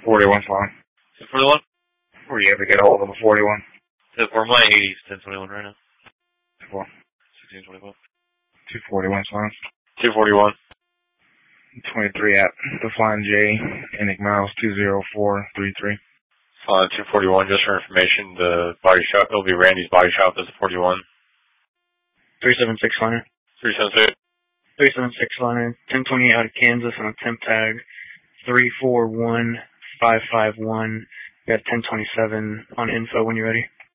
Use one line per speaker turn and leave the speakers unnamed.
41's fine.
1041?
Were you able to get a hold of a 41?
For my 80's 1021 right now.
Cool.
1625.
241's fine.
241.
23 at the Flying J, Enigmaus 20433.
Fine, 241, just for information, the body shop, it'll be Randy's body shop as a 41.
376 liner.
376.
376 liner. 1028 out of Kansas on a temp tag. 341551. Got 1027 on info when you're ready.